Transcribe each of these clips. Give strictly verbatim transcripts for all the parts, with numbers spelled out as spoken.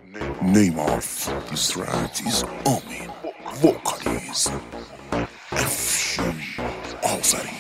Name of this track is Amin. Vocal is Afshin Azari.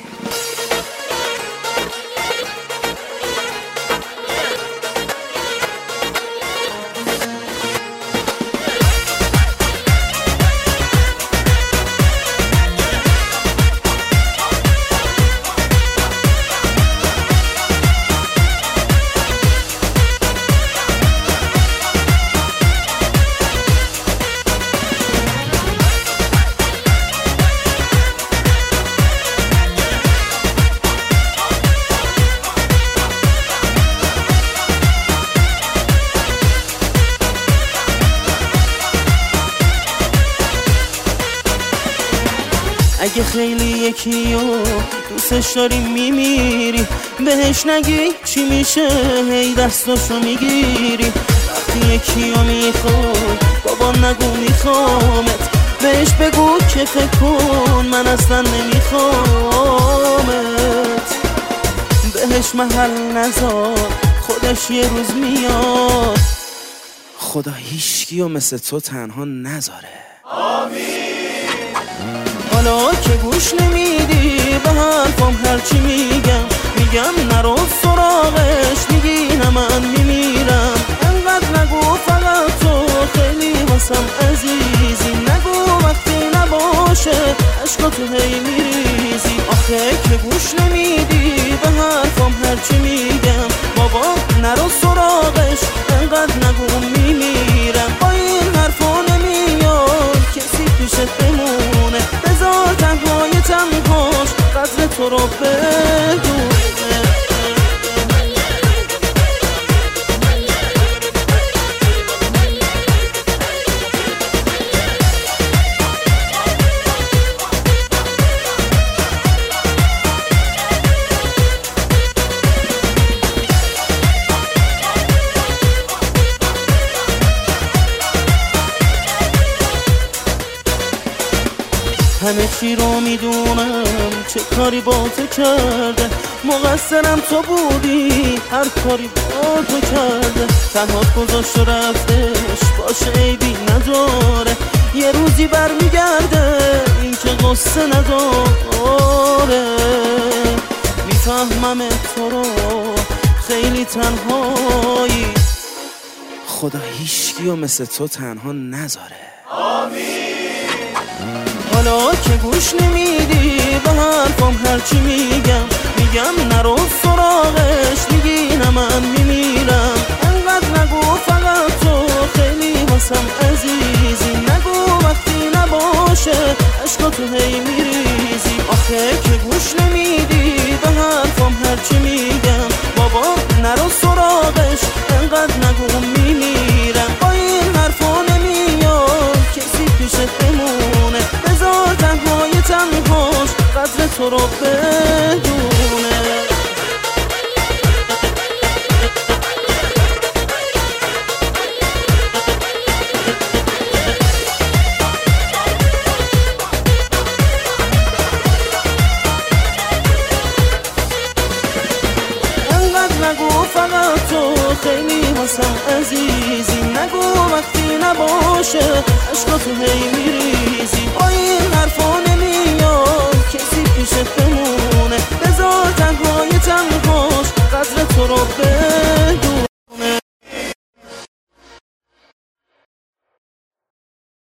اگه خیلی یکی رو دوستش داری میمیری، بهش نگی چی میشه هی دستاشو میگیری. وقتی یکی رو میخوای بابا نگو میخوامت، بهش بگو که فکر کن من اصلا نمیخوامت. بهش محل نذار خودش یه روز میاد، خدا هیچکی رو مثل تو تنها نذاره. آمین. حالا که گوش نمیدی به حرفم هرچی میگم، میگم نرو سراغش، میگی نه من میمیرم. انقدر نگو فقط تو خیلی واسم عزیزی، نگو وقتی نباشه عشقاتو هی میریزی. آخه که گوش نمیدی به حرفم هرچی میگم، بابا نرو سراغش، انقدر نگو میمیرم. با این حرفا نمیاد کسی پیشت بمونه، بذار تنهای تنهاش قدر تو رو بدونه. همه چی رو میدونم چه کاری با تو کرده، مقصرم تو بودی هر کاری با تو کرده. تنهات گذاشت و رفتش باشه عیبی نداره، یه روزی برمیگرده این که قصه نداره. میفهمم تو رو خیلی تنهایی، خدا هیچکی رو مثل تو تنها نذاره. آمین. حالا که گوش نمیدی به حرفم هرچی میگم، میگم نرو سراغش، میگی نه من میمیرم. انقدر نگو فقط تو خیلی واسم عزیزی، نگو وقتی نباشه عشقاتو هی میریزی. آخه که گوش نمیدی به حرفم هرچی میگم، بابا نرو سراغش، انقدر نگو میمیرم. با این حرفا نمیاد کسی پیشت بمونه، بذار تنهای تنهاش قدر تو رو بدونه. انقدر نگو فقط تو خیلی واسم عزیزی، نگو وقتی نباشه عشقاتو هی میریزی. با این حرفا نمیاد کسی پیشت بمونه، بذار تنهای تنهاش قدر تو رو بدونه.